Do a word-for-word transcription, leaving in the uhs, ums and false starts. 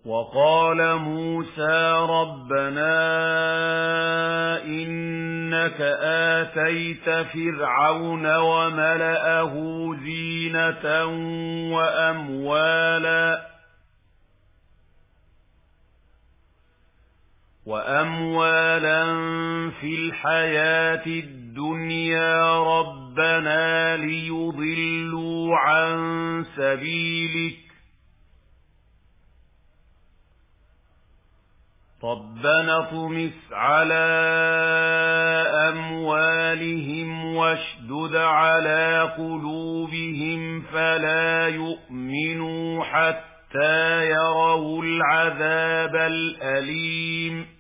وقال موسى ربنا إنك آتيت فرعون وملأه زينة وأموالا وأموالا في الحياة الدنيا ربنا ليضلوا عن سبيلك ربنا اطمس على أموالهم واشدد على قلوبهم فلا يؤمنوا حتى يروا العذاب الأليم